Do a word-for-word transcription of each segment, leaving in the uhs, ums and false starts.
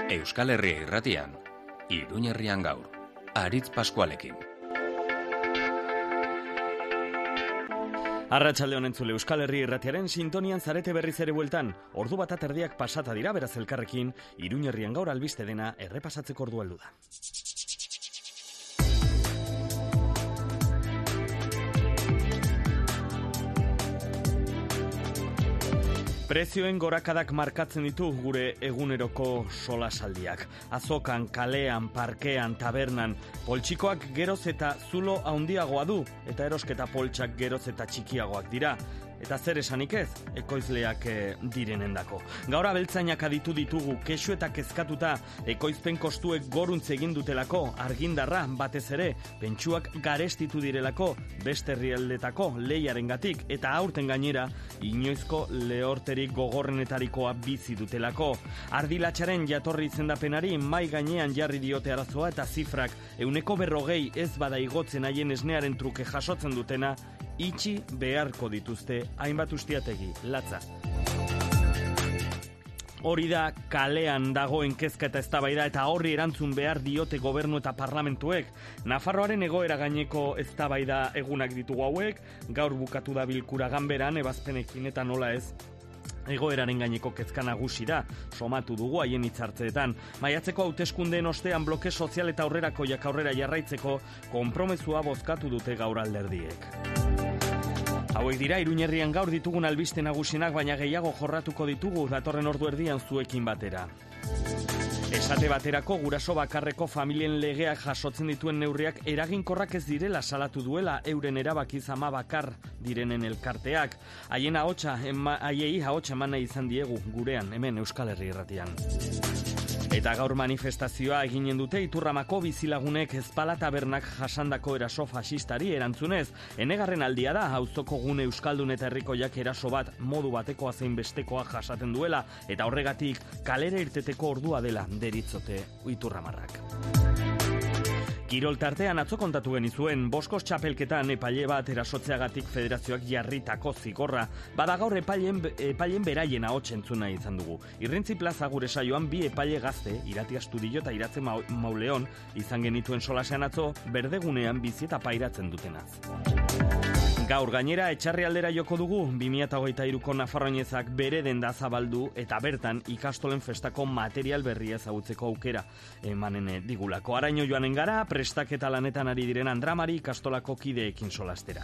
Euskal Herria Irratian, Iruñerrian gaur, Aritz Paskualekin. Arratsalde honen zule Euskal Herria Irratiaren sintonian zarete berriz ere bueltan, ordu bat aterdiak pasata dira beraz elkarrekin, Iruñerrian gaur albiste dena errepasatzeko ordu heldu da. Prezioen gorakadak markatzen ditu gure eguneroko solasaldiak. Azokan, kalean, parkean, tabernan, poltsikoak geroz eta zulo handiagoa du, eta erosketa poltsak geroz eta txikiagoak dira. Eta zer esanik ez, ekoizleak e, direnendako. Gaur abeltzainak aditu ditugu, kexu eta kezkatuta, ekoizpen kostuek goruntz egin dutelako, argindarra batez ere, pentsuak garestitu direlako, beste herrialdetako lehiarengatik, eta aurten gainera, inoizko lehorterik gogorrenetarikoa bizi dutelako. Ardilatxaren jatorri izendapenari mai gainean jarri diote arazoa eta zifrak, euneko berrogei ez bada igotzen haien esnearen truke jasotzen dutena, itxi beharko dituzte hainbat ustiategi, latza. Hori da kalean dagoen kezka eta eztabaida eta horri erantzun behar diote gobernu eta parlamentuek. Nafarroaren egoera gaineko eztabaida egunak ditugu hauek, gaur bukatu da bilkura ganberan, ebazpenekin eta nola ez, egoeraren gaineko kezka nagusi da, somatu dugu haien hitzartzeetan. Maiatzeko hauteskundeen ostean bloke sozial eta aurrerakoiak aurrera jarraitzeko konpromezua bozkatu dute gaur alderdiek. Hauek dira Iruñerrian gaur ditugun albiste nagusienak, baina gehiago jorratuko ditugu datorren ordu erdian zuekin batera. Esate baterako guraso bakarreko familien legeak jasotzen dituen neurriak eraginkorrak ez direla salatu duela euren erabakiz ama bakar direnen elkarteak. Haien ahotsa, haiei ahotsa eman nahi izan diegu gurean, hemen Euskal Herria Irratian. Eta gaur manifestazioa eginen dute Iturramako bizilagunek Ezpala tabernak jasandako eraso fasistari erantzunez. Enegarren aldia da auzoko gune euskaldun eta herrikoiak eraso bat modu batekoa zein bestekoa jasaten duela, eta horregatik kalera irteteko ordua dela deritzote Iturramarrak. Kirol tartean atzo kontatu genizuen, Boskos txapelketan epaile bat erasotzeagatik federazioak jarritako zigorra, bada gaur epailen, epailen beraien ahots entzuna izan dugu. Irrintzi plaza gure saioan bi epaile gazte, Irati Astudio eta Iratze Mauleon, izan genituen solasean atzo, berdegunean bizi eta pairatzen dutenaz. Gaur gainera etxarri aldera joko dugu, bi mila hogeita hiruko Nafarroinezak bere denda zabaldu eta bertan ikastolen festako material berria ezagutzeko aukera emanen digulako. Araino joanen gara, prestaketa lanetan ari diren Andramari ikastolako kideekin solastera.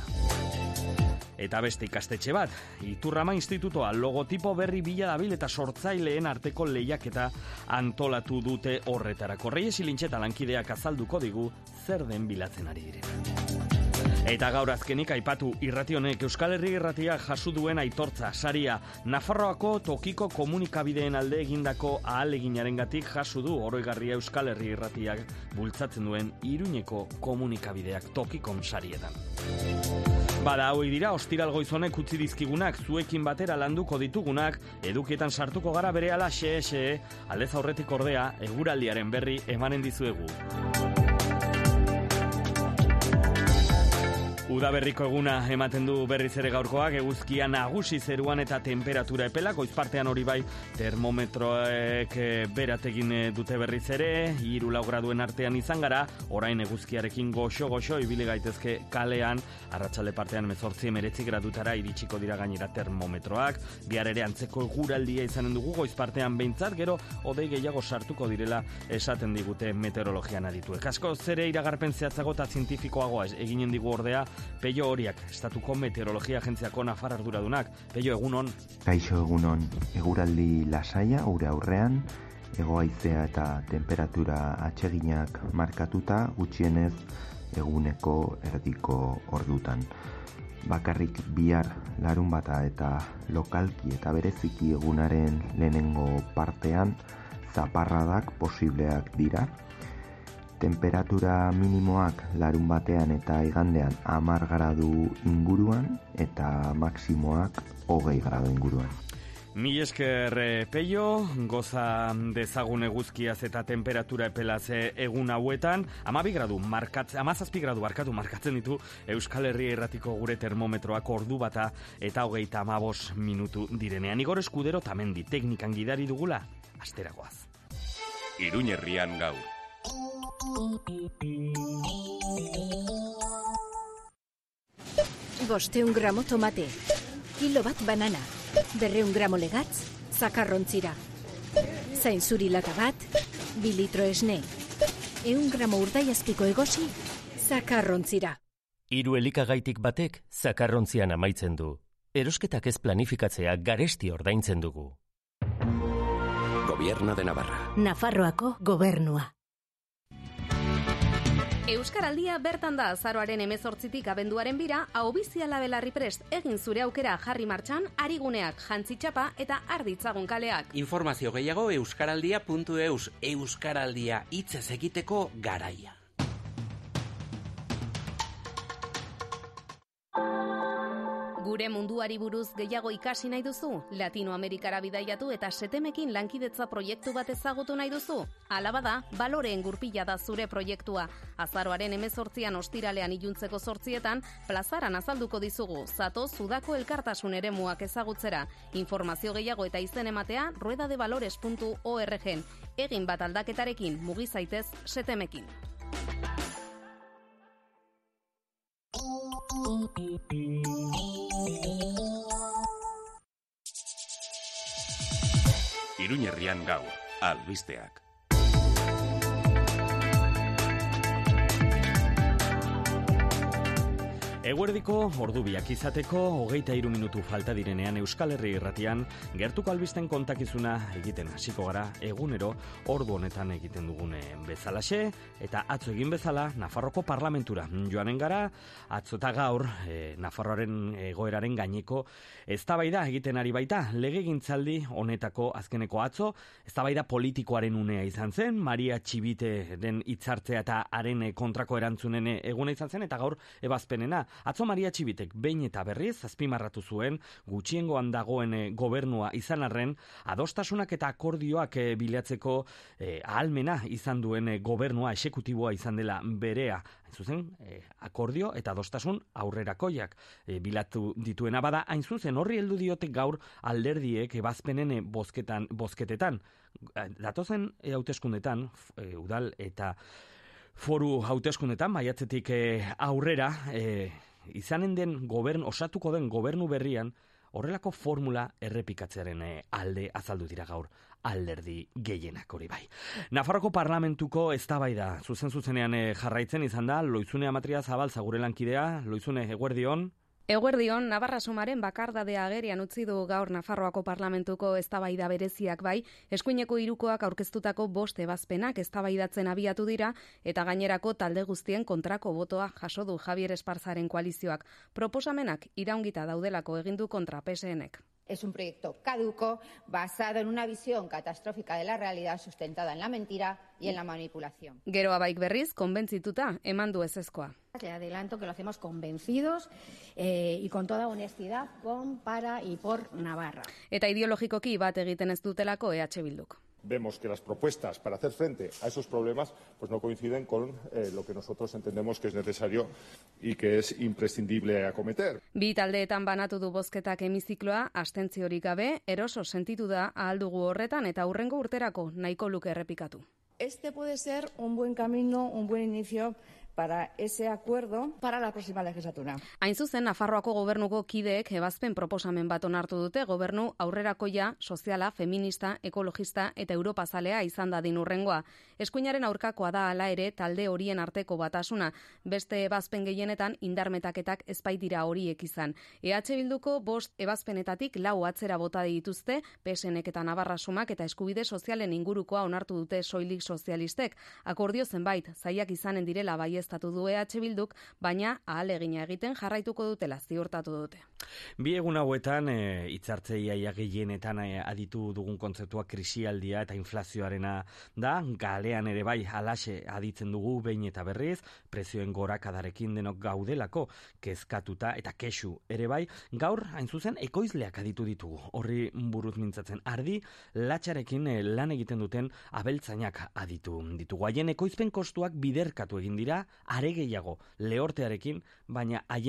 Eta beste ikastetxe bat, Iturrama Institutoa logotipo berri bila dabil eta sortzaileen arteko lehiaketa antolatu dute horretarako. Reyes Ilintxeta lankideak azalduko digu zer den bilatzen ari diren. Eta gaur azkenik aipatu irrati honek Euskal Herria Irratiak jaso duen aitortza saria Nafarroako tokiko komunikabideen alde egindako ahaleginarengatik jaso du oroigarria Euskal Herria Irratiak bultzatzen duen Iruñeko komunikabideak tokikon sarietan. Bada hauek dira ostiral goizonek utzi dizkigunak, zuekin batera landuko ditugunak, edukietan sartuko gara berehala xe-xe, aldez aurretik ordea eguraldiaren berri emanen dizuegu. Udaberriko eguna ematen du berriz ere gaurkoak, eguzkia nagusi zeruan eta temperatura epela, goizpartean hori bai termometroek berategin dute berriz ere, hiru lau graduen artean izan gara, orain eguzkiarekin goxo-goxo ibili gaitezke kalean, arratsalde partean hemezortzi hemeretzi gradutara iritsiko dira gainera termometroak, bihar ere antzeko eguraldia izanen dugu goizpartean behintzat, gero hodei gehiago sartuko direla esaten digute meteorologian adituek. Asko zere iragarpen zehatzago eta zientifikoagoa eginen digu ordea Peio Horiak, Estatuko Meteorologia Agentziako Nafar arduradunak. Peio, egunon. Kaixo, egunon. Eguraldi lasaia, gure aurrean, hegohaizea eta temperatura atseginak markatuta, gutxienez eguneko erdiko ordutan. Bakarrik bihar larunbata eta lokalki eta bereziki egunaren lehenengo partean zaparradak posibleak dira. Temperatura minimoak larun batean eta igandean hamar gradu inguruan eta maksimoak hogei gradu inguruan. Mil esker Peio, goza dezagun eguzkiaz eta temperatura epelaz egun hauetan, hamabi gradu, markatze, hamazazpi gradu barkatu markatzen ditu Euskal Herria Irratiko gure termometroak ordu bata eta hogeita hamabos minutu direnean. Igor Eskudero Tamendi, teknikan gidari dugula, asteragoaz. Iruñerrian gaur. Bosteun gramo tomate, kilo bat banana, berreun gramo legatz, zakarrontzira. Zainzuri lata bat, bi litro esne. Eun gramo urdaiazpiko egosi, zakarrontzira. Hiru elikagaitik batek zakarrontzian amaitzen du. Erosketak ez planifikatzea garesti ordaintzen dugu. Gobierno de Navarra. Nafarroako gobernua. Euskaraldia bertan da azaroaren hemezortzitik abenduaren bira, ahobiziala belarri prest egin zure aukera jarri martxan, ariguneak, jantzitxapa eta arditzagun kaleak. Informazio gehiago euskaraldia puntu eus, Euskaraldia hitzez egiteko garaia. Gure munduari buruz gehiago ikasi nahi duzu? Latinoamerikara bidaiatu eta setemekin lankidetza proiektu bat ezagutu nahi duzu? Hala bada, baloreen gurpila da zure proiektua. Azaroaren hemezortzian ostiralean iluntzeko zortzietan, plazaran azalduko dizugu, zato Sudako elkartasun eremuak ezagutzera. Informazio gehiago eta izen ematea ruedadevalores puntu org. Egin bat aldaketarekin, mugi zaitez setemekin. Iruñerrian gaur, albisteak. Eguerdiko ordu biak izateko hogeita hiru minutu falta direnean Euskal Herri Irratian gertuko albisten kontakizuna egiten hasiko gara egunero ordu honetan egiten dugune bezalaxe eta atzo egin bezala Nafarroko parlamentura joanen gara. Atzo eta gaur e, Nafarroaren egoeraren gaineko eztabaida egiten ari baita. Legegintzaldi honetako azkeneko atzo eztabaida politikoaren unea izan zen, Maria Txibiteren hitzartzea eta haren kontrako erantzunen eguna izan zen eta gaur ebazpenena. Atzo Maria Txibitek behin eta berriz azpimarratu zuen gutxiengoan dagoen gobernua izan arren adostasunak eta akordioak e, bilatzeko e, ahalmena izan duen e, gobernua exekutiboa izan dela berea. Hain zuzen, e, akordio eta adostasun aurrerakoiak e, bilatu dituena bada, hain zuzen horri heldu diote gaur alderdiek ebazpenen e, bozketan, bozketetan. Datozen e, hauteskundetan, e, udal eta foru hauteskundetan, maiatzetik e, aurrera, e, izanen den gobern, osatuko den gobernu berrian, horrelako formula errepikatzearen e, alde azaldu dira gaur alderdi gehienak hori bai. Nafarroko parlamentuko eztabaida zuzen zuzenean e, jarraitzen izan da, Loizune Amatria Zabalza gure lankidea. Loizune, eguerdion. Eguerdion, Navarra Sumaren bakardadea agerian utzi du gaur Nafarroako parlamentuko eztabaida bereziak bai, eskuineko hirukoak aurkeztutako bost ebazpenak eztabaidatzen abiatu dira eta gainerako talde guztien kontrako botoa jaso du Javier Esparzaren koalizioak. Proposamenak iraungita daudelako egin du kontra P S Nek. Es un proyecto caduco, basado en una visión catastrófica de la realidad sustentada en la mentira y en la manipulación. Gero Abaik berriz, konbentzituta, eman du ezezkoa. Le adelanto que lo hacemos convencidos eh, y con toda honestidad con, para y por Navarra. Eta ideologikoki bat egiten ez dutelako E H Bilduk. Vemos que las propuestas para hacer frente a esos problemas pues no coinciden con eh, lo que nosotros entendemos que es necesario y que es imprescindible acometer. Bi taldeetan banatu du bozketak hemizikloa, abstentziorik gabe, eroso sentitu da ahal dugu horretan eta hurrengo urterako nahiko luke errepikatu. Este puede ser un buen camino, un buen inicio para ese acuerdo para la próxima legislatura. Hain zuzen, Nafarroako gobernuko kideek ebazpen proposamen bat onartu dute gobernu aurrerakoia, soziala, feminista, ekologista eta europazalea izan dadin hurrengoa. Eskuinaren aurkakoa da hala ere talde horien arteko batasuna. Beste ebazpen gehienetan indarmetaketak ezbaitira horiek izan. E H Bilduko bost ebazpenetatik lau atzera bota dituzte, P S Nek eta Navarra Sumak eta eskubide sozialen ingurukoa onartu dute soilik sozialistek. Akordio zenbait, zaiak izanen direla bai estatu du E H Bilduk, baina ahalegina egiten jarraituko dutela ziurtatu dute. Bi egun hauetan hitzartze e, iaia gehienetan e, aditu dugun kontzeptua krisialdia eta inflazioarena da, galean ere bai halaxe aditzen dugu behin eta berriz, prezioen gorakadarekin denok gaudelako kezkatuta eta kexu ere bai, gaur hain zuzen ekoizleak aditu ditugu, horri buruz mintzatzen ardi, latxarekin e, lan egiten duten abeltzainak aditu ditugu. Haien ekoizpen kostuak biderkatu egin dira, are gehiago lehortearekin, baina haien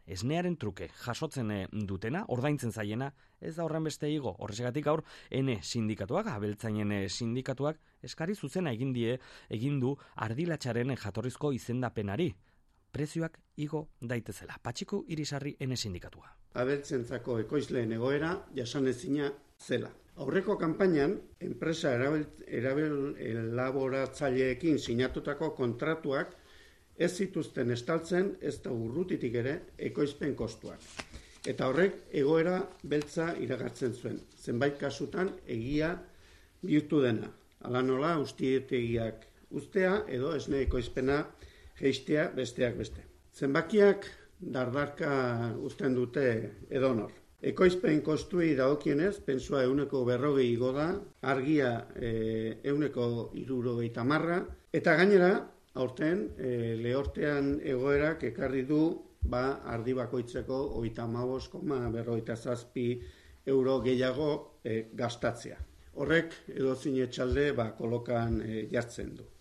esnearen truke jasotzen dutena, ordaintzen zaiena, ez da horren beste igo. Horrexegatik gaur, ene sindikatuak, abeltzainen sindikatuak, eskari zuzena egin die, egin du ardilatxaren jatorrizko izendapenari. Prezioak igo daitezela. Patxiku Irisarri ene sindikatua. Abeltzentzako ekoizleen egoera jasanezina zela. Aurreko kanpainan, enpresa erabil elaboratzaileekin sinatutako kontratuak ez zituzten estaltzen ez da urrutitik ere ekoizpen kostuak. Eta horrek egoera beltza iragartzen zuen. Zenbait kasutan egia bihurtu dena. Hala nola ustietegiak ustea edo esne ekoizpena geistea besteak beste. Zenbakiak dardarka uzten dute edonor. Ekoizpen kostuei dagokienez, pensua euneko berrogei igo da, argia e, euneko hirurogeita hamarra, eta gainera, aurten, e, lehortean egoerak ekarri du, ba, ardi bakoitzeko hogeita hamabost koma berrogeita zazpi euro gehiago e, gastatzea. Horrek edozein etxalde ba, kolokan e, jartzen du.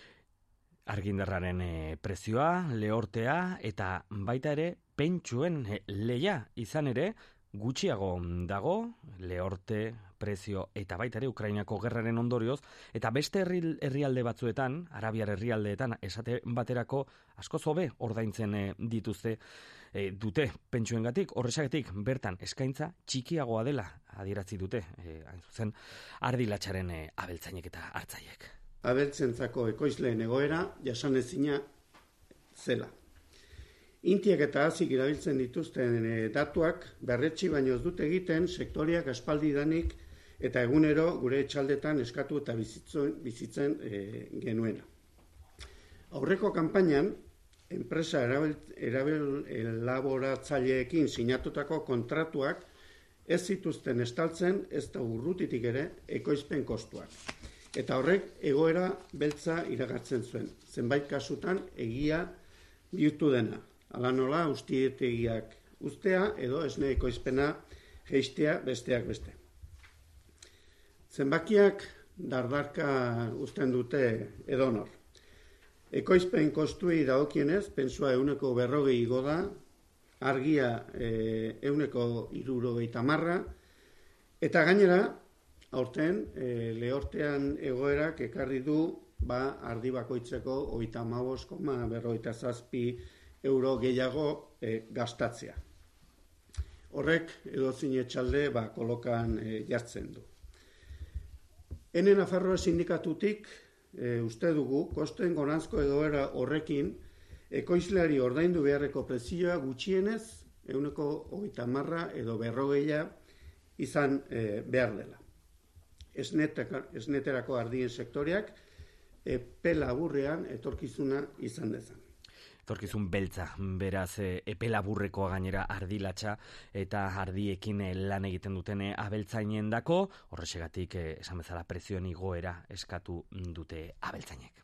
Argindarraren e, prezioa, lehortea eta baita ere pentsuen e, leia izan ere gutxiago dago, lehorte, prezio eta baita ere Ukrainako gerraren ondorioz, eta beste herri, herrialde batzuetan, arabiar herrialdeetan esate baterako askoz hobe ordaintzen e, dituzte e, dute pentsuengatik, horrexagatik bertan eskaintza txikiagoa dela adierazi dute, e, hain zuzen ardilatxaren e, abeltzainek eta hartzaiek. Abeltzentzako ekoizleen egoera jasanezina zela. Intiak eta hazik erabiltzen dituzten datuak berretsi baino ez dute egiten sektoriak aspaldidanik eta egunero gure etxaldetan eskatu eta bizitzen, bizitzen e, genuena. Aurreko kanpainan, enpresa erabil, erabil elaboratzaileekin sinatutako kontratuak ez zituzten estaltzen ez da urrutitik ere ekoizpen kostuak. Eta horrek egoera beltza iragartzen zuen. Zenbait kasutan egia bihurtu dena. Hala nola ustietegiak ustea edo esne ekoizpena geistea besteak beste. Zenbakiak dardarka uzten dute edonor. Ekoizpen kostuei dagokienez, pensua euneko berrogei igo da, argia e, euneko hirurogeita hamarra, eta gainera, aurten, e, lehortean egoerak ekarri du, ba, ardi bakoitzeko hogeita hamabost koma berrogeita zazpi euro gehiago e, gastatzea. Horrek edozein etxalde ba, kolokan e, jartzen du. Ene Nafarroa sindikatutik e, uste dugu, kosten goranzko egoera horrekin, ekoizleari ordaindu beharreko prezioa gutxienez, euneko hogeita hamarra edo berrogeia izan e, behar dela. Esneterako ardien sektoriak epe laburrean etorkizuna izan dezan. Etorkizun beltza, beraz epe laburrekoa gainera ardilatxa eta ardiekin lan egiten duten abeltzainen dako, horrexegatik esan bezala prezioen igoera eskatu dute abeltzainek.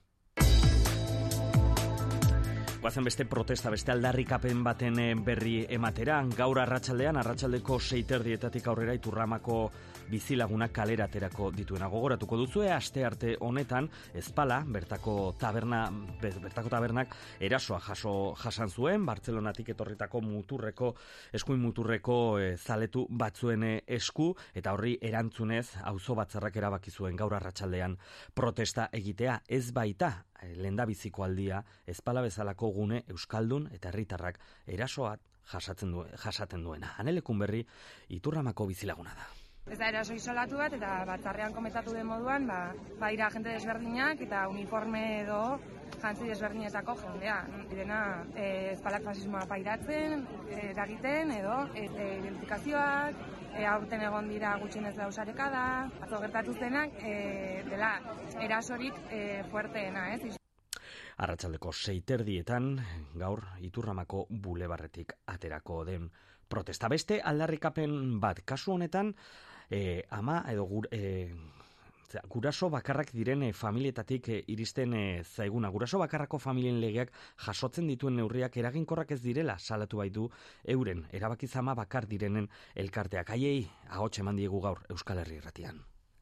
Guazen beste protesta, beste aldarrikapen baten berri ematera, gaur arratsaldean, arratsaldeko seiterdietatik aurrera Iturramako bizilagunak kaleraterako dituena gogoratuko duzue, aste arte honetan, Ezpala, bertako taberna, bertako tabernak erasoa jaso jasan zuen, Bartzelonatik etorritako muturreko, eskuin muturreko e, zaletu batzuen esku, eta horri erantzunez, auzo batzarrak erabaki zuen gaur arratsaldean protesta egitea, ez baita, lehendabiziko aldia, Ezpala bezalako gune euskaldun eta herritarrak erasoat jasatzen du, jasaten duena. Anelekun berri Iturramako bizilaguna da. Ez da eraso isolatu bat, eta batzarrean komentatu den moduan, ba, baira jente desberdinak eta uniforme edo jantzi desberdinetako jendea. Dena e, Ezpalak fasismoa pairatzen, eragiten edo e, e, identifikazioak, e, aurten egon dira gutxienez lausareka da, atzo gertatu zenak, e, dela erasorik e, fuerteena, ez? Arratsaldeko seiterdietan, gaur Iturramako bulebarretik aterako den protesta. Beste aldarrikapen bat, kasu honetan, eh, ama edo gur, eh, guraso bakarrak diren eh, familietatik eh, iristen eh, zaiguna. Guraso bakarrako familien legeak jasotzen dituen neurriak eraginkorrak ez direla salatu baitu euren, erabaki zama bakar direnen elkarteak. Haiei ahots eman diegu gaur Euskal Herri Irratian.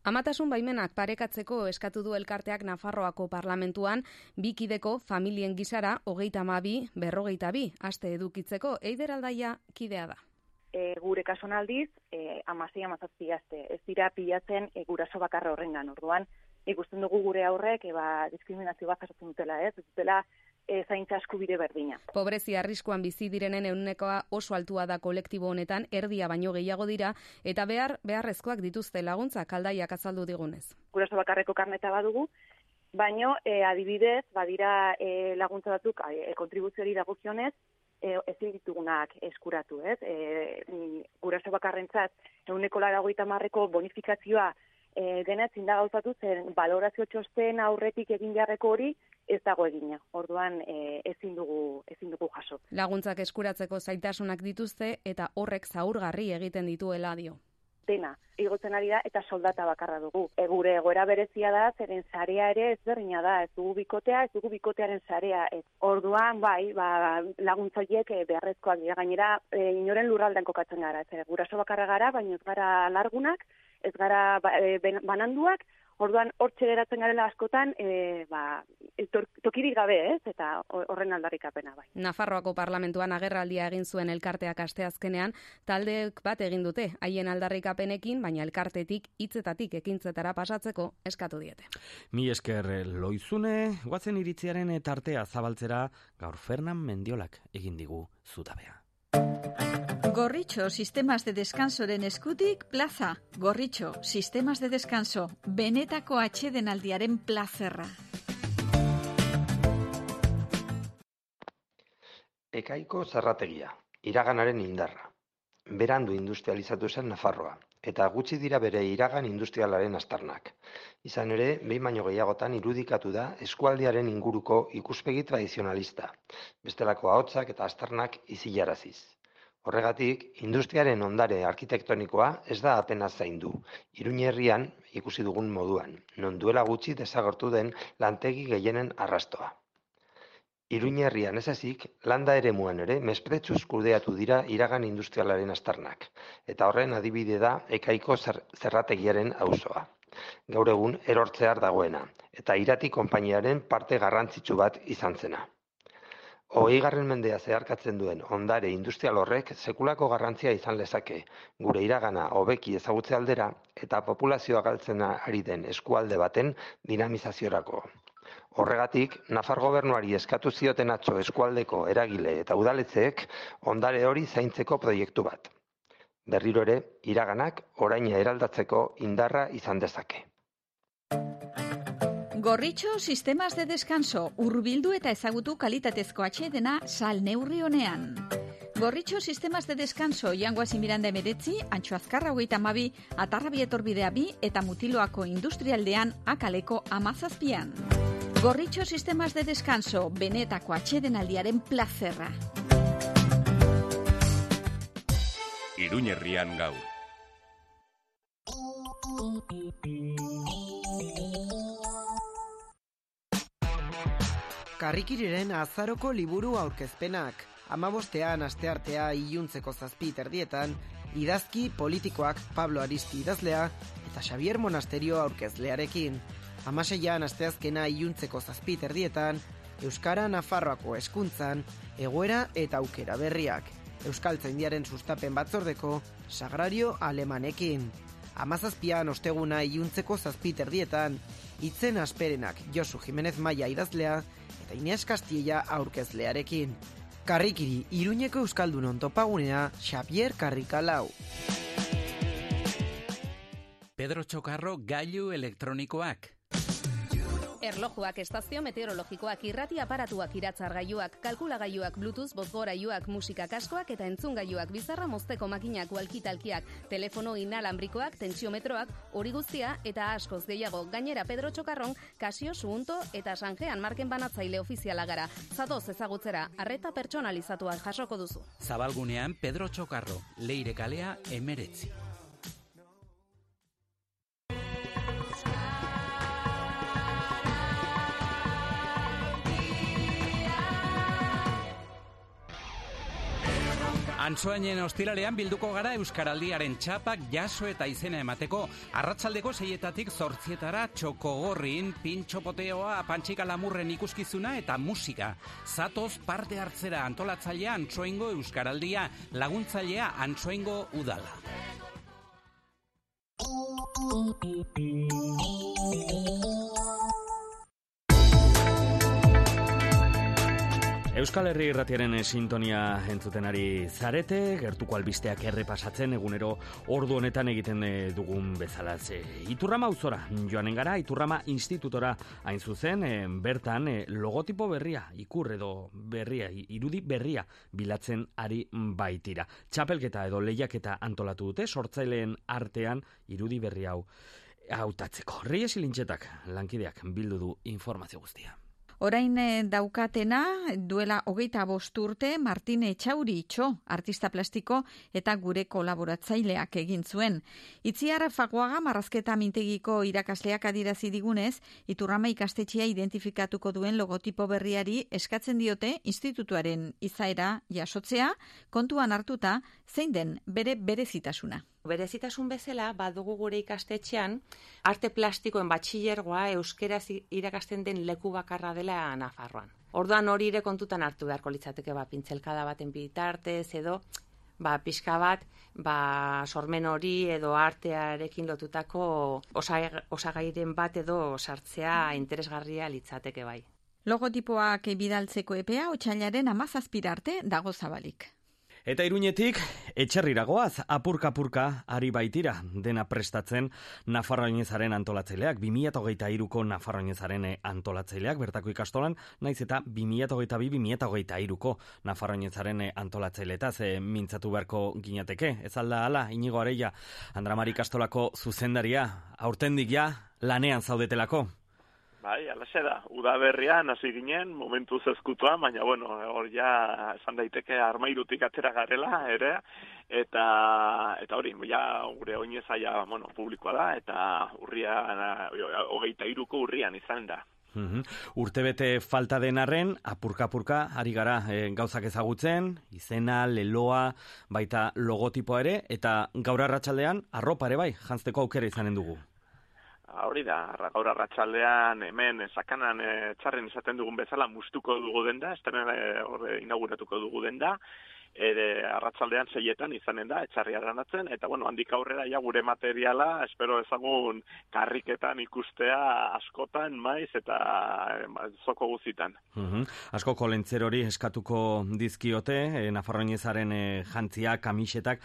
Amatasun baimenak parekatzeko eskatu du elkarteak Nafarroako parlamentuan bikideko familien gisara hogeita hamabi, berrogeita bi aste edukitzeko. Eider Aldaia kidea da. E, gure kasuan aldiz, e, amasei amazazpi aste. Ez dira pilatzen e, guraso bakarra horrengan. Orduan, ikusten dugu gure aurrek e, ba, diskriminazio bat jasotzen dutela, ez? Ez dutela e, zaintza eskubide berdina. Pobrezia arriskuan bizi direnen ehunekoa oso altua da kolektibo honetan, erdia baino gehiago dira, eta behar beharrezkoak dituzte laguntzak Aldaiak azaldu digunez. Guraso bakarreko karneta badugu, baino e, adibidez, badira e, laguntza batzuk e, kontribuzioari dagokionez, e, ezin ditugunak eskuratu, ez? E, guraso bakarrentzat ehuneko laurogeita hamarreko bonifikazioa E, dena ezin da gauzatu zen balorazio txosten aurretik egin beharreko hori ez dago egina. Orduan e, ezin dugu ezin dugu jaso. Laguntzak eskuratzeko zaitasunak dituzte eta horrek zaurgarri egiten dituela dio. Dena igotzen ari da eta soldata bakarra dugu. E, gure egoera berezia da, zeren sarea ere ezberdina da. Ez dugu bikotea, ez dugu bikotearen sarea. Ez. Orduan bai, ba, laguntza horiek e, beharrezkoak dira. Gainera e, inoren lurraldean kokatzen gara. Ez, guraso bakarra gara, baina ez gara largunak, ez gara bananduak, orduan hortxe geratzen garela askotan, e, ba, tokirik gabe, ez? Eta horren aldarrikapena bai. Nafarroako parlamentuan agerraldia egin zuen elkarteak asteazkenean, taldeek bat egin dute, haien aldarrikapenekin, baina elkartetik hitzetatik ekintzetara pasatzeko eskatu diete. Mi esker Loizune, guatzen iritziaren tartea zabaltzera, gaur Fernan Mendiolak egin digu zutabea. Gorritxo Sistemas de Descansoren eskutik plaza. Gorritxo Sistemas de Descanso, benetako atsedenaldiaren plazerra. Ekaiko zerrategia, iraganaren indarra. Berandu industrializatu zen Nafarroa, eta gutxi dira bere iragan industrialaren aztarnak. Izan ere, behin baino gehiagotan irudikatu da eskualdiaren inguruko ikuspegi tradizionalista, bestelako ahotsak eta aztarnak izilaraziz. Horregatik, industriaren ondare arkitektonikoa ez da apenas zaindu, Iruñe herrian ikusi dugun moduan, non duela gutxi desagertu den lantegi gehienen arrastoa. Iruñe herrian ez ezik, landa eremuan ere mespretsuz kudeatu dira iragan industrialaren aztarnak, eta horren adibide da Ekaiko zer, zerrategiaren auzoa. Gaur egun erortzear dagoena, eta Irati konpainiaren parte garrantzitsu bat izan zena. Hogeigarren mendea zeharkatzen duen ondare industrial horrek sekulako garrantzia izan lezake, gure iragana hobeki ezagutze aldera eta populazioa galtzen ari den eskualde baten dinamizaziorako. Horregatik, Nafar gobernuari eskatu zioten atzo eskualdeko eragile eta udaletzeek ondare hori zaintzeko proiektu bat. Berriro ere, iraganak oraina eraldatzeko indarra izan dezake. Gorritxo Sistemas de Descanso, hurbildu eta ezagutu kalitatezko atsedena sal neurri honean. Gorritxo Sistemas de Descanso, Jangoazi Miranda emeretzi, Antxo Azkarra hogeita hamabi, Atarrabi etorbidea bi eta Mutiloako industrialdean akaleko amazazpian. Gorritxo Sistemas de Descanso, benetako atsedenaldiaren plazerra. Iruñerrian gaur. Karrikiriren azaroko liburu aurkezpenak. Hamabostean asteartea iluntzeko zazpi terdietan, idazki politikoak Pablo Aristi idazlea eta Xavier Monasterio aurkezlearekin. Hamaseian asteazkena iluntzeko zazpi terdietan, Euskara Nafarroako hezkuntzan, egoera eta aukera berriak. Euskaltzaindiaren sustapen batzordeko Sagrario Alemanekin. Hamazazpian osteguna iluntzeko zazpi terdietan, Itzen asperenak Josu Jimenez Maia idazlea eta Inés Castilla aurkezlearekin. Karrikiri, Iruñeko Euskaldunon topagunea, Xavier Karrikalau. Pedro Chocarro gailu elektronikoak. Erlojuak, estazio meteorologikoak, irrati aparatuak, iratzargailuak, kalkulagailuak, bluetooth, bozgorailuak, musika kaskoak eta entzungailuak, bizarra mozteko makinak, walkitalkiak, telefono inalambrikoak, tentsiometroak, hori guztia eta askoz gehiago. Gainera Pedro Chocarron, Casio, Suunto eta Sanjean marken banatzaile ofiziala gara. Zatoz ezagutzera, arreta pertsonalizatua jasoko duzu. Zabalgunean Pedro Chocarro, Leire kalea emeretzi. Antsoainen ostiralean bilduko gara Euskaraldiaren txapak jaso eta izena emateko. Arratsaldeko seietatik zortzietara txokogorrin, pintxopoteoa, pantxika lamurren ikuskizuna eta musika. Zatoz parte hartzera antolatzailea Antsoaingo Euskaraldia, laguntzailea Antsoaingo Udala. Euskal Herri Irratiaren sintonia entzuten ari zarete, gertuko albisteak errepasatzen egunero ordu honetan egiten dugun bezala. Iturrama auzora joanen gara, Iturrama institutora hain zuzen, bertan logotipo berria, ikur edo berria, irudi berria bilatzen ari baitira. Txapelketa edo lehiaketa antolatu dute, sortzaileen artean irudi berri hau hautatzeko. Reyes Ilintxetak lankideak bildu du informazio guztia. Orain daukatena, duela hogeita bost urte, Martine Etxauri Itxo, artista plastiko eta gure kolaboratzaileak egin zuen. Itziar Faguaga marrazketa mintegiko irakasleak adirazi digunez, Iturrama ikastetxea identifikatuko duen logotipo berriari eskatzen diote institutuaren izaera jasotzea, kontuan hartuta zein den bere berezitasuna. Berezitasun bezala, badugu gure ikastetxean, arte plastikoen batxilergoa euskeraz irakasten den leku bakarra dela Nafarroan. Orduan hori ere kontutan hartu beharko litzateke, ba, pintzelkada baten bitartez edo, ba, pixka bat, ba, sormen hori edo artearekin lotutako osagairen bat edo sartzea interesgarria litzateke bai. Logotipoak bidaltzeko epea otsailaren hamazazpira arte dago zabalik. Eta Iruñetik, etxerriragoaz, apurka-apurka ari baitira dena prestatzen Nafarroinezaren antolatzaileak, bi mila hogeita hiruko Nafarroinezaren antolatzaileak, bertako ikastolan, naiz eta bi mila hogeita bi bi mila hogeita hiruko Nafarroinezaren antolatzaileetaz e, mintzatu beharko ginateke. Ez alda hala, Inigo Areia, Andramari ikastolako zuzendaria, aurtendik ja, lanean zaudetelako. Bai, alaxe da, udaberrian hasi ginen, momentuz ezkutuan, baina bueno, hor ja esan daiteke armairutik atera garela ere, eta eta hori, ja gure oineza ja, bueno, publikoa da, eta urrian, hogeita hiruko urrian izan da. Uhum. Urtebete falta den arren, apurka-apurka ari gara e, gauzak ezagutzen, izena, leloa, baita logotipoa ere, eta gaur arratsaldean arropa ere bai, jantzteko aukera izanen dugu. Hori da, gaur arratsaldean hemen sakanan e, txarren izaten dugun bezala mustuko dugu denda, estenen e, inauguratuko dugu denda, ere arratsaldean seietan izanen da, etxarria granatzen, eta bueno, handik aurrera ja gure materiala, espero ezagun karriketan ikustea askotan, maiz, eta e, zoko guzitan. Uhum. Askoko lentzerori eskatuko dizkiote, e, Nafarroinezaren e, jantzia, kamisetak,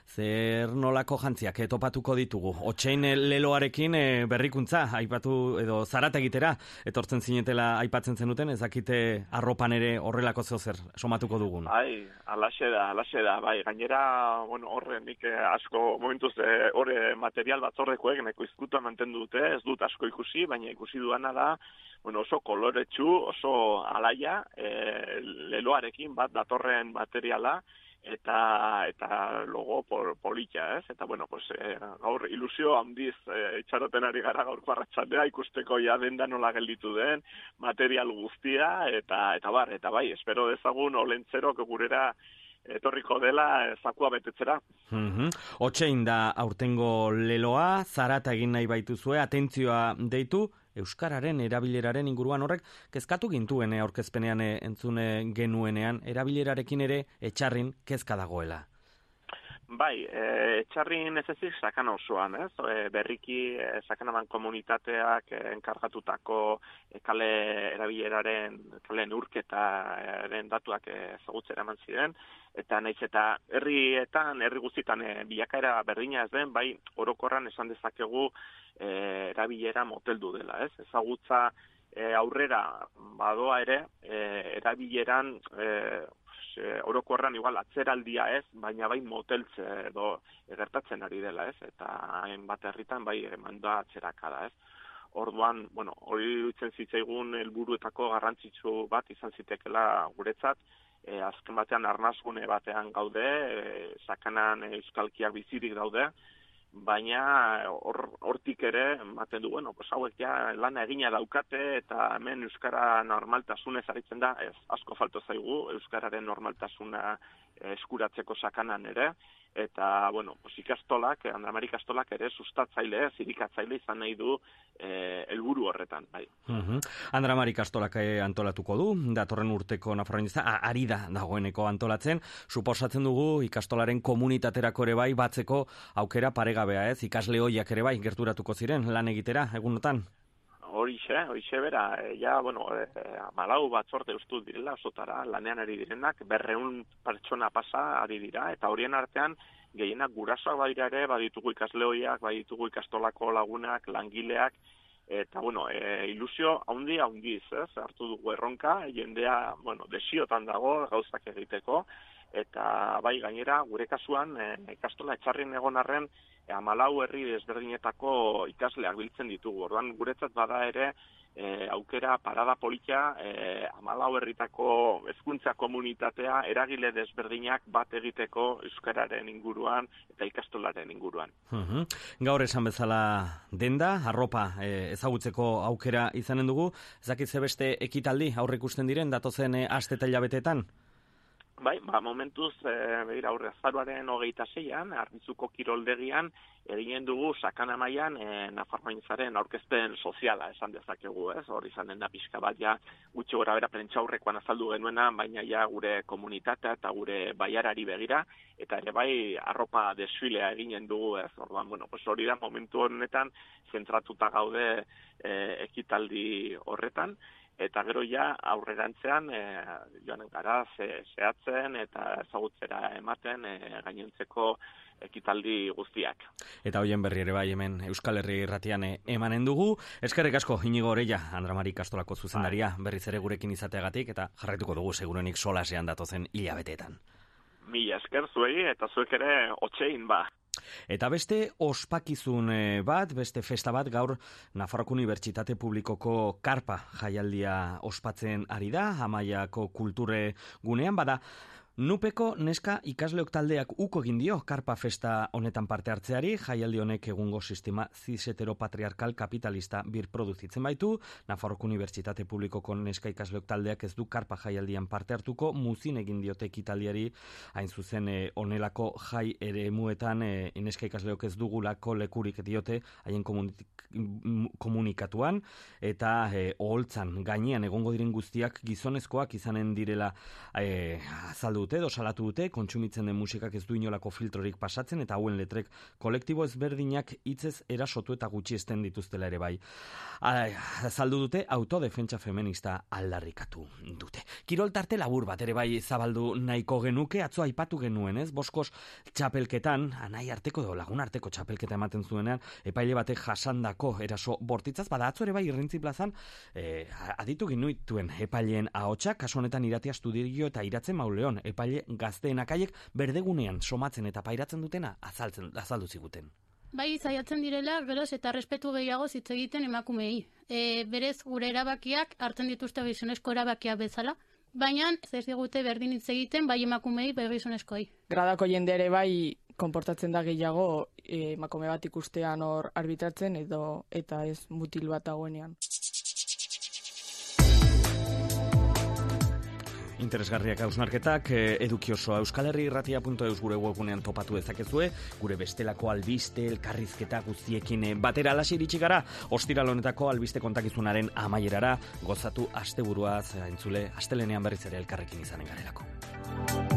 zer nolako jantziak e, topatuko ditugu. Otsein e, leloarekin e, berrikuntza, aipatu edo zarata egitera, etortzen zinetela aipatzen zenuten, ezakite arropan ere horrelako zeozer somatuko dugun. Ai, alaxe da, alaxe da, bai, gainera, bueno, horre nik asko momentuz eh, horre material batzordekoek neko izkutua mantendu dute, ez dut asko ikusi, baina ikusi duana da, bueno, oso koloretsu, oso alaia, eh, leloarekin bat datorren materiala, eta eta logo por polita, ez? Eta bueno, pues eh, gaur ilusio handiz eh, itxaroten ari gara gaurko arratsaldea ikusteko ja denda nola gelditu den, material guztia eta eta bar, eta bai, espero dezagun olentzerok gurera etorriko dela zakua betetzera. Mhm. Otsein da aurtengo leloa, zarata egin nahi baituzue, atentzioa deitu, euskararen erabileraren inguruan horrek kezkatu gintuen aurkezpenean entzune genuenean, erabilerarekin ere etxarrin kezka dagoela. Bai, e, etxarrin ez ezik sakana osoan, ez? E, berriki e, sakanaban komunitateak e, enkargatutako e, kale erabileraren, kale neurketaren datuak ezagutzera eman ziren, eta naiz eta herrietan, herri guztietan e, bilakaera berdina ez den, bai orokorran esan dezakegu e, erabilera moteldu dela, ez? Ezagutza e, aurrera badoa ere, e, erabileran e, orokorran igual atzeraldia ez, baina bai moteltze edo gertatzen ari dela, ez? Eta hainbat herritan bai manda atzerakada, ez? Orduan, bueno, hori dutzen zitzaigun helburuetako garrantzitsu bat izan zitekela guretzat, e, azken batean arnasgune batean gaude, e, sakanan euskalkiak bizirik daude, baina hortik or, ere ematen du, bueno, pues hauek ja lana egina daukate eta hemen euskara normaltasunez aritzen da, ez asko falto zaigu euskararen normaltasuna eskuratzeko sakanan ere, eta, bueno, pues ikastolak, Andra Mari ikastolak ere sustatzaile, zirikatzaile izan nahi du eh, helburu horretan. Bai. Uh-huh. Andra Mari ikastolak antolatuko du, datorren urteko Nafarroan ari da dagoeneko antolatzen, suposatzen dugu ikastolaren komunitaterako ere bai batzeko aukera paregabea, ez? Ikasle hoiak ere bai gerturatuko ziren lan egitera egunotan. Horixe, horixe bera, e, ja, bueno, e, malau batzorde ustu direla, osotara, lanean ari direnak, berreun pertsona pasa ari dira, eta horien artean, gehienak gurasoak badira ere, baditugu ikasleoiak, baditugu ikastolako lagunak, langileak, eta, bueno, e, ilusio haundi haundiz, ez, hartu dugu erronka, jendea, bueno, desiotan dago gauzak egiteko, eta bai gainera, gure kasuan, e, ikastola etxarrien egon arren, hamalau herri desberdinetako ikasleak biltzen ditugu. Orduan guretzat bada ere e, aukera parada politia e, hamalau herritako hezkuntza komunitatea eragile desberdinak bat egiteko euskararen inguruan eta ikastolaren inguruan. Uh-huh. Gaur esan bezala denda, arropa e, ezagutzeko aukera izanen dugu. Ezakit ze beste ekitaldi aurre ikusten diren datozen e, aste eta hilabeteetan? Bai, ba, momentuz, e, begira, aurre azaroaren hogeita zeian, Arbizuko kiroldegian, eginen dugu sakana mailan e, Nafarroaintzaren aurkezpen soziala esan dezakegu, ez? Hor izanen da pixka bat ja gutxi gora bera prentsa aurrekoan azaldu genuena, baina ja gure komunitatea eta gure baiarari begira, eta ere bai arropa desfilea eginen dugu, ez? Orduan, bueno, pues hori da momentu honetan zentratuta gaude e, ekitaldi horretan. Eta gero ja aurrerantzean e, joanen gara ze, zehatzen eta ezagutzera ematen e, gainontzeko ekitaldi guztiak. Eta hoien berri ere bai hemen Euskal Herri Irratian emanen dugu. Eskerrik asko Inigo Oreia, Andra Mari ikastolako zuzendaria, berriz ere gurekin izateagatik eta jarraituko dugu segurenik solasean datozen hilabeteetan. Mila esker zuei eta zuek ere otsein ba. Eta beste ospakizun bat, beste festa bat gaur Nafarroko Unibertsitate Publikoko Karpa jaialdia ospatzen ari da, Amaiako kulture gunean, bada Nupeko neska ikasleok taldeak uko egin dio Karpa festa honetan parte hartzeari, jaialdi honek egungo sistema cis-heteropatriarkal kapitalista birproduzitzen baitu, Nafarroko Unibertsitate Publikoko neska ikasleok taldeak ez du Karpa jaialdian parte hartuko, muzin egin diote ekitaldiari, hain zuzen honelako e, jai ere muetan e, neska ikasleok ez dugulako lekurik diote haien komunikatuan, eta e, oholtzan gainean egongo diren guztiak gizonezkoak izanen direla e, azaldu dute, salatu dute, kontsumitzen den musikak ez du inolako filtrorik pasatzen eta hauen letrek kolektibo ezberdinak hitzez erasotu eta gutxiesten dituztela ere bai. Azaldu dute autodefentsa feminista aldarrikatu dute. Kirol tarte labur bat ere bai zabaldu nahiko genuke, atzo aipatu genuen, ez? Boskos txapelketan, anai arteko edo lagun arteko txapelketa ematen zuenean, epaile batek jasandako eraso bortitzaz, bada atzo ere bai Irrintzi plazan, eh, aditu ginuituen epaileen ahotsak, kasu honetan Iratia Studio eta Iratzen Mauleon, epaile gazteen akaiek berdegunean somatzen eta pairatzen dutena azaltzen, azaldu ziguten. Bai, zaiatzen direla, geroz eta respetu gehiago hitz egiten emakumei. E, berez gure erabakiak hartzen dituzte gizonezko erabakiak bezala, baina ez digute berdin hitz egiten bai emakumei bai gizonezkoei. Gradako jende ere bai konportatzen da gehiago e, emakume bat ikustean hor arbitratzen edo eta ez mutil bat dagoenean. Interesgarriak hausnarketak, eduki osoa Euskal Herri Irratia puntu eus gure webgunean topatu dezakezue, gure bestelako albiste, elkarrizketa guztiekin batera alaxe iritsi gara, ostiral honetako albiste kontakizunaren amaierara, gozatu asteburuaz, entzule, astelenean berriz ere elkarrekin izanen garelako.